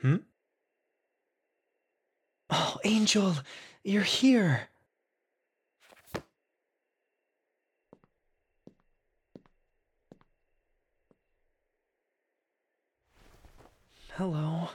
Hmm? Oh, Angel, you're here. Hello.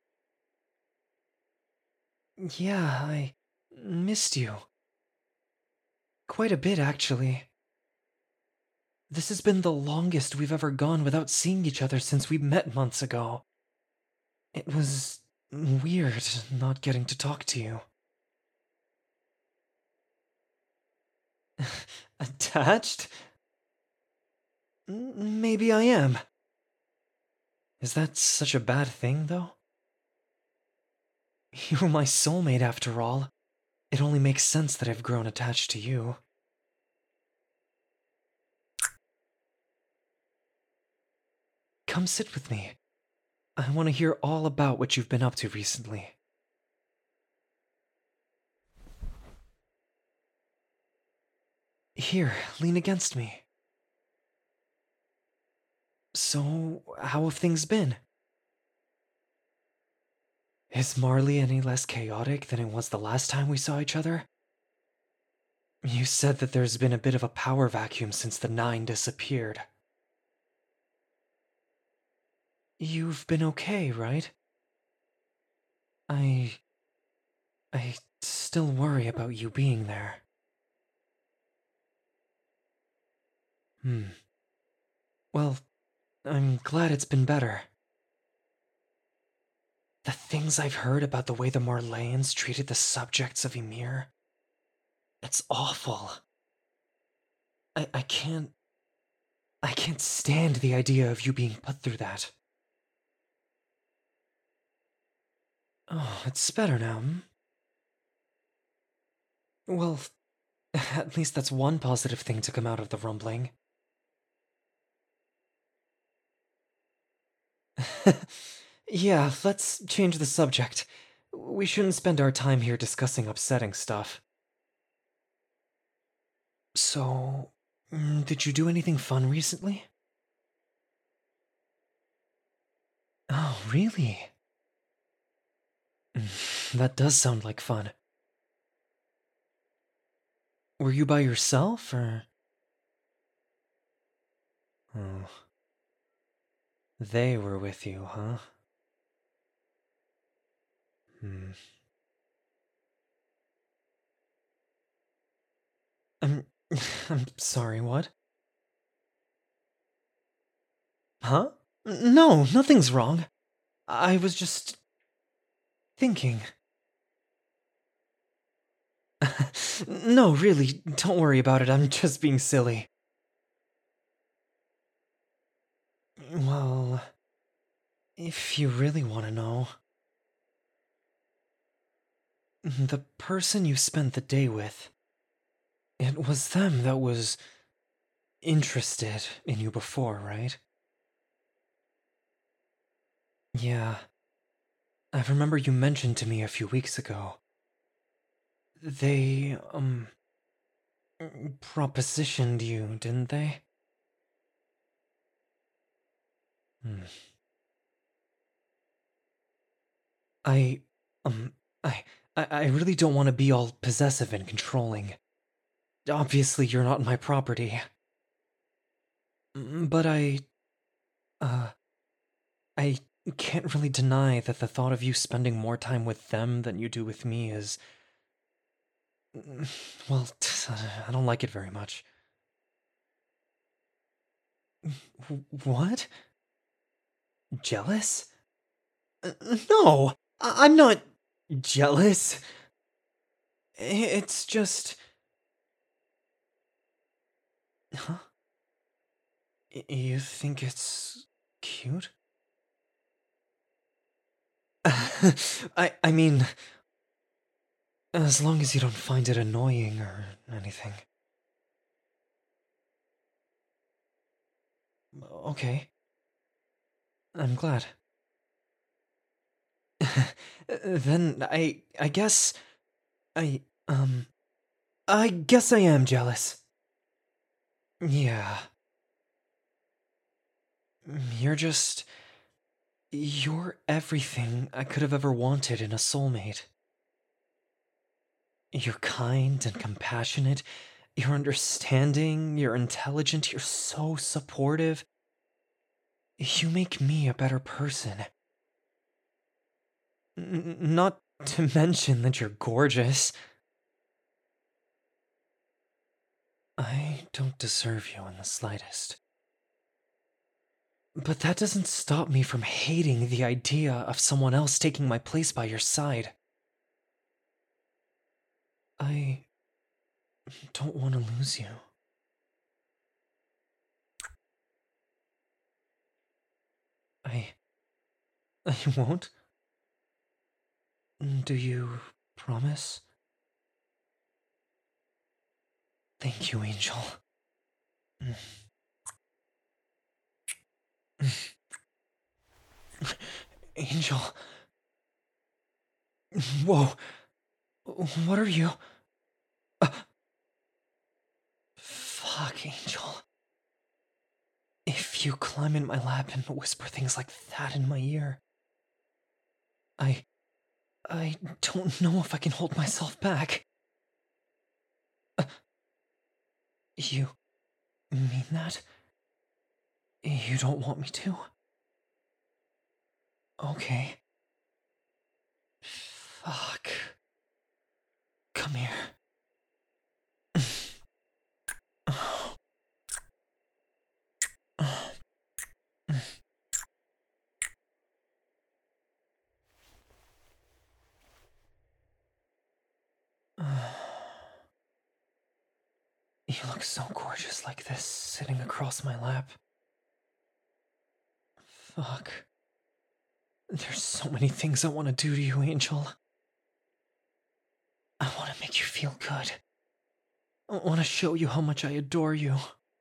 Yeah, I missed you. Quite a bit, actually. This has been the longest we've ever gone without seeing each other since we met months ago. It was weird not getting to talk to you. Attached? Maybe I am. Is that such a bad thing, though? You're my soulmate, after all. It only makes sense that I've grown attached to you. Come sit with me. I want to hear all about what you've been up to recently. Here, lean against me. So, how have things been? Is Marley any less chaotic than it was the last time we saw each other? You said that there's been a bit of a power vacuum since the Nine disappeared. You've been okay, right? I... I still worry about you being there. Hmm. Well, I'm glad it's been better. The things I've heard about the way the Marleyans treated the subjects of Ymir, it's awful. I can't... I can't stand the idea of you being put through that. Oh, it's better now, hmm? Well, at least that's one positive thing to come out of the rumbling. Yeah, let's change the subject. We shouldn't spend our time here discussing upsetting stuff. So, did you do anything fun recently? Oh, really? That does sound like fun. Were you by yourself, or? Oh, they were with you, huh? Hmm. I'm... I'm sorry, what? Huh? No, nothing's wrong. I was just... thinking. No, really, don't worry about it, I'm just being silly. Well, if you really want to know, the person you spent the day with, it was them that was interested in you before, right? Yeah, I remember you mentioned to me a few weeks ago. They, propositioned you, didn't they? Hmm. I, um, I, I really don't want to be all possessive and controlling. Obviously, you're not my property. But uh, I can't really deny that the thought of you spending more time with them than you do with me is... Well, I don't like it very much. What? Jealous? No! I'm not jealous. It's just... Huh? You think it's cute? I mean, as long as you don't find it annoying or anything. Okay, I'm glad. Then I guess I I guess I am jealous. Yeah. You're just You're everything I could have ever wanted in a soulmate. You're kind and compassionate. You're understanding. You're intelligent. You're so supportive. You make me a better person. Not to mention that you're gorgeous. I don't deserve you in the slightest. But that doesn't stop me from hating the idea of someone else taking my place by your side. I don't want to lose you. I. I won't? Do you promise? Thank you, Angel. Angel. Whoa. What are you? Fuck, Angel. If you climb in my lap and whisper things like that in my ear, I. I don't know if I can hold myself back. You mean that? You don't want me to? Okay. Fuck. Come here. You look so gorgeous like this, sitting across my lap. Fuck. There's so many things I want to do to you, Angel. I want to make you feel good. I want to show you how much I adore you.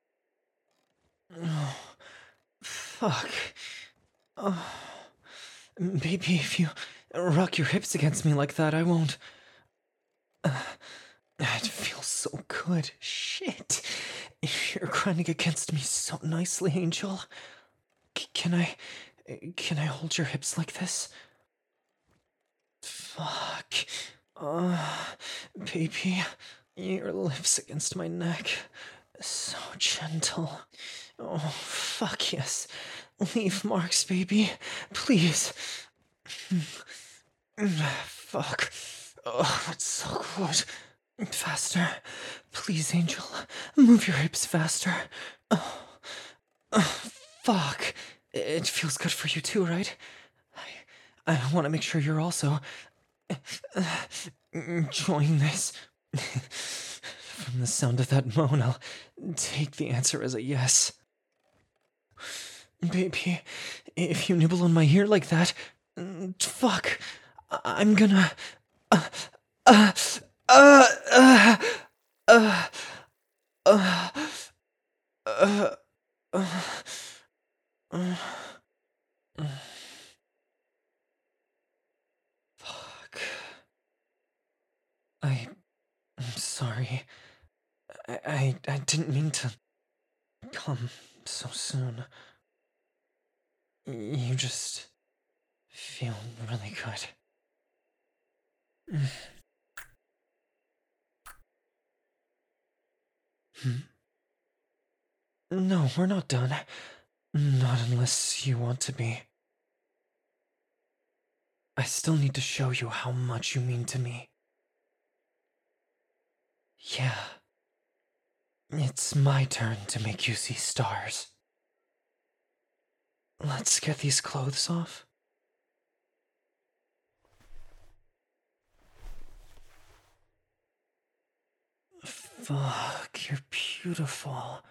Oh, fuck. Oh. Baby, if you rock your hips against me like that, I won't. It feels so good. Shit. You're grinding against me so nicely, Angel. Can I. Can I hold your hips like this? Fuck. Baby, your lips against my neck. So gentle. Oh, fuck yes. Leave marks, baby. Please. Fuck. Oh, that's so good. Faster. Please, Angel. Move your hips faster. Oh, fuck. It feels good for you too, right? I want to make sure you're also enjoying this. From the sound of that moan, I'll take the answer as a yes. Baby, if you nibble on my ear like that, fuck, I'm gonna. Uh, uh, uh, uh, uh, uh, uh, uh, fuck. I'm sorry. I didn't mean to come so soon. You just feel really good. Hmm? No, we're not done. Not unless you want to be. I still need to show you how much you mean to me. Yeah. It's my turn to make you see stars. Let's get these clothes off. Fuck, you're beautiful.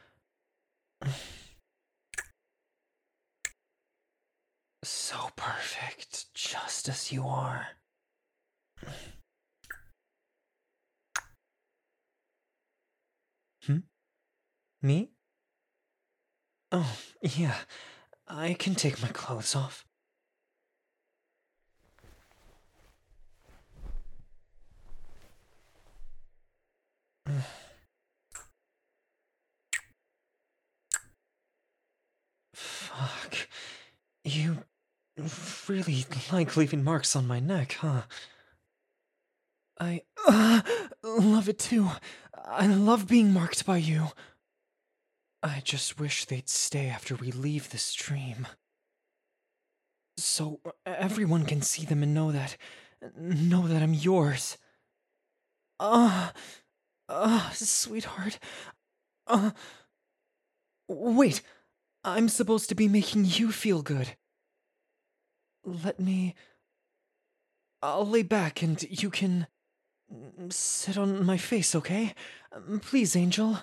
So perfect, just as you are. Hmm? Me? Oh, yeah. I can take my clothes off. Fuck. You really like leaving marks on my neck, huh? I love it too. I love being marked by you. I just wish they'd stay after we leave the stream. So everyone can see them and know that I'm yours. Ah, sweetheart. Uh, wait, I'm supposed to be making you feel good. Let me. I'll lay back and you can sit on my face, okay? Please, Angel.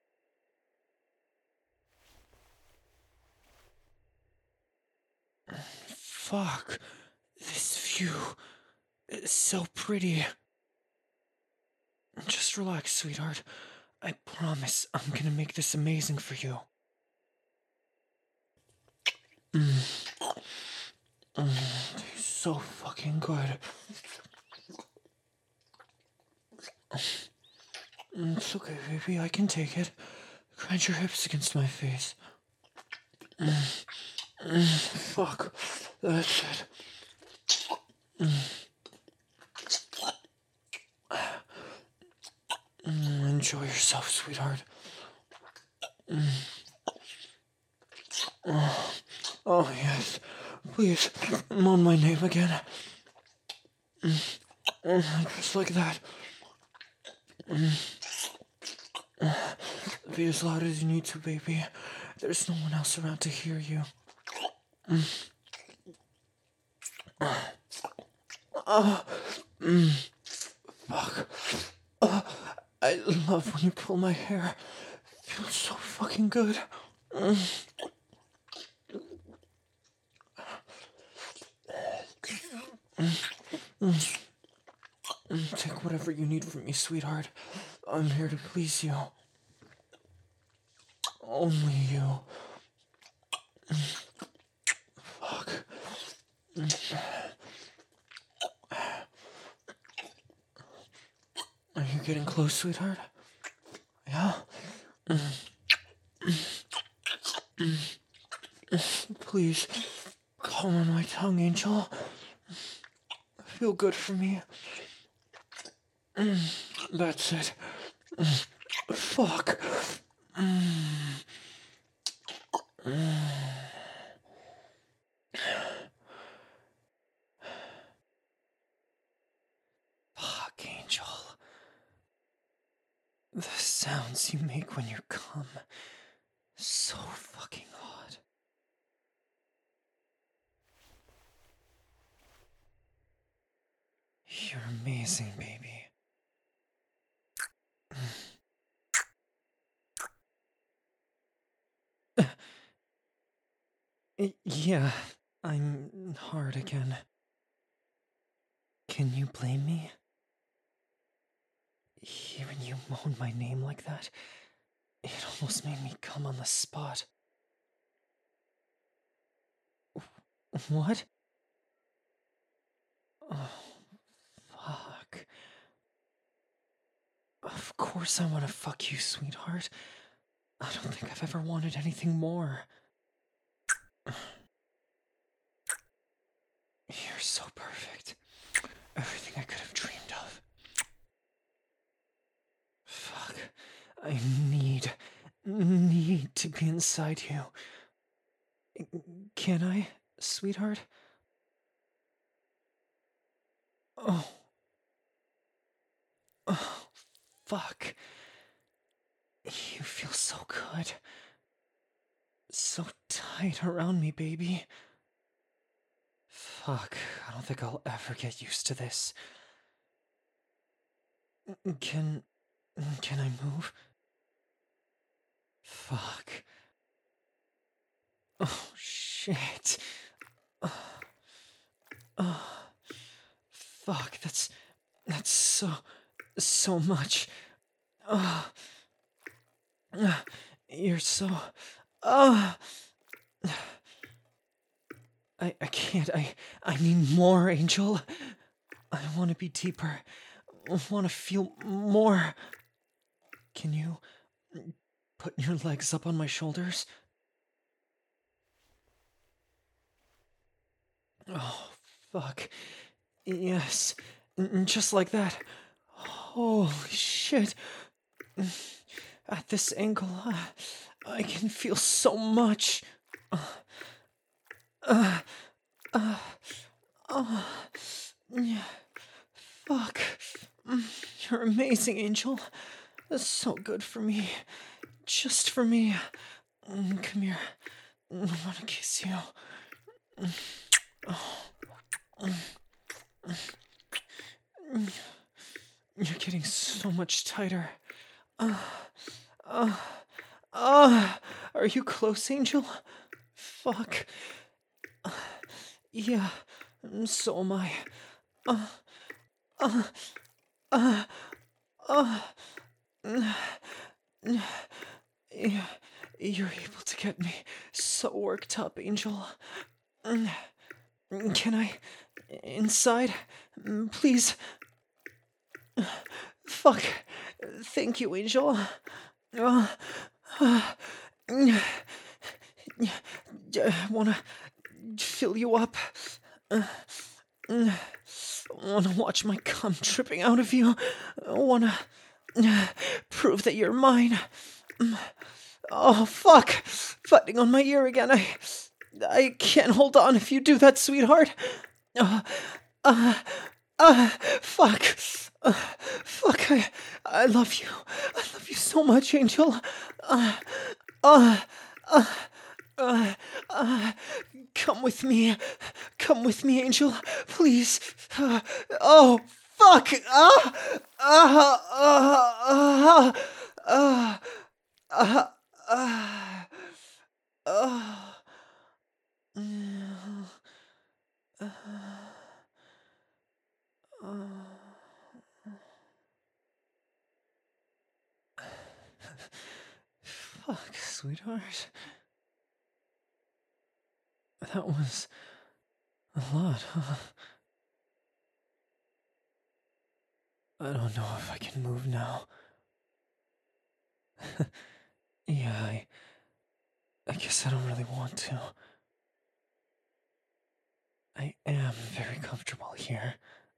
Fuck. This view is so pretty. Just relax, sweetheart. I promise I'm gonna make this amazing for you. Tastes so fucking good. It's okay, baby. I can take it. Grind your hips against my face. Fuck. That's it. Enjoy yourself, sweetheart. Oh, yes. Please, moan my name again. Just like that. Be as loud as you need to, baby. There's no one else around to hear you. Fuck. I love when you pull my hair. It feels so fucking good. Take whatever you need from me, sweetheart. I'm here to please you. Only you. Fuck. Are you getting close, sweetheart? Yeah? Please, calm on my tongue, Angel. Feel good for me. That's it. Fuck. Fuck, Angel. The sounds you make when you come. So fucking hot. You're amazing, baby. Yeah, I'm hard again. Can you blame me? Hearing you moan my name like that, it almost made me come on the spot. What? Oh, fuck. Of course I want to fuck you, sweetheart. I don't think I've ever wanted anything more. You're so perfect. Everything I could have dreamed of. Fuck. I need to be inside you. Can I, sweetheart? Oh. Oh, fuck. You feel so good. So tight around me, baby. Fuck, I don't think I'll ever get used to this. Can... can I move? Fuck. Oh, shit. Fuck, that's so much. Uh, you're so... Uh, I can't, I need more, Angel. I want to be deeper. I want to feel more. Can you put your legs up on my shoulders? Oh, fuck. Yes. Just like that. Holy shit. At this angle, I can feel so much. Uh, uh, uh, yeah. Fuck. You're amazing, Angel. That's so good for me. Just for me. Come here. I want to kiss you. You're getting so much tighter. Uh, uh, are you close, Angel? Fuck. Yeah, so am I. Uh, uh, uh, uh, yeah, you're able to get me so worked up, Angel. Can I? Inside? Please? Fuck. Thank you, Angel. Uh, I wanna fill you up. Wanna watch my cum dripping out of you. Wanna prove that you're mine. Oh, fuck! Fighting on my ear again. I can't hold on if you do that, sweetheart. Uh, uh, fuck. Fuck, I love you. I love you so much, Angel. Uh, uh, uh, uh, uh, come with me. Come with me, Angel. Please. Oh, fuck. Uh, uh, uh, Fuck, sweetheart. That was a lot, huh? I don't know if I can move now. Yeah, I guess I don't really want to. I am very comfortable here.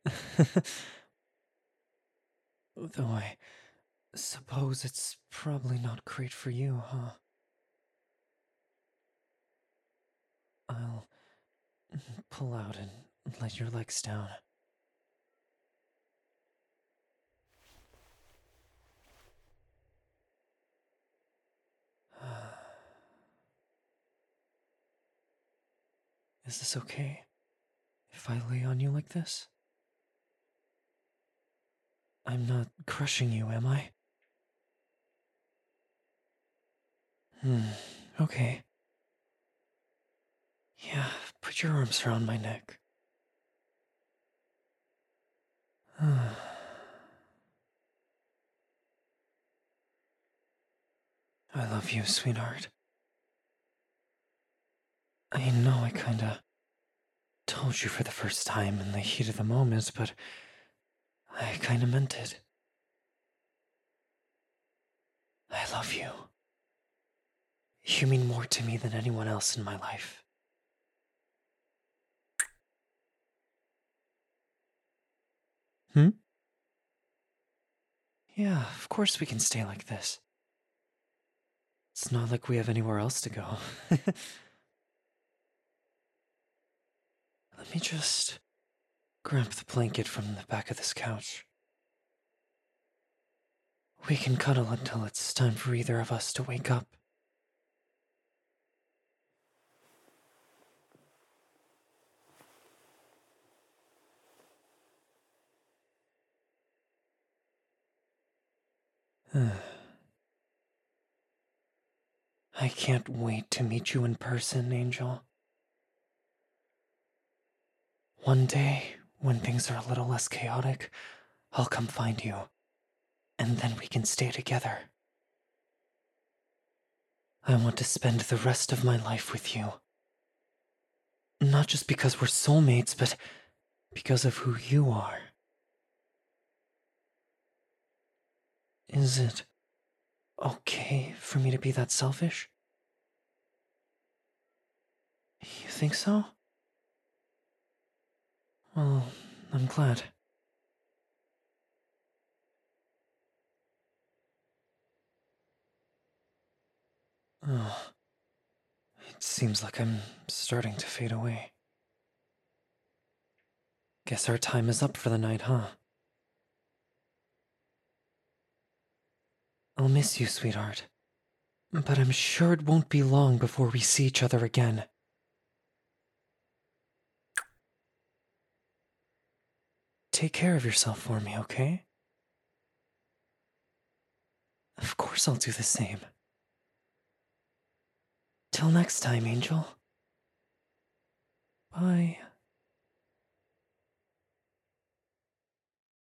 Though I suppose it's probably not great for you, huh? I'll pull out and let your legs down. Is this okay? If I lay on you like this? I'm not crushing you, am I? Okay. Yeah, put your arms around my neck. I love you, sweetheart. I know I kinda told you for the first time in the heat of the moment, but I kinda meant it. I love you. You mean more to me than anyone else in my life. Hmm? Yeah, of course we can stay like this. It's not like we have anywhere else to go. Let me just grab the blanket from the back of this couch. We can cuddle until it's time for either of us to wake up. I can't wait to meet you in person, Angel. One day, when things are a little less chaotic, I'll come find you, and then we can stay together. I want to spend the rest of my life with you. Not just because we're soulmates, but because of who you are. Is it okay for me to be that selfish? You think so? Well, I'm glad. Oh, it seems like I'm starting to fade away. Guess our time is up for the night, huh? I'll miss you, sweetheart. But I'm sure it won't be long before we see each other again. Take care of yourself for me, okay? Of course I'll do the same. Till next time, Angel. Bye.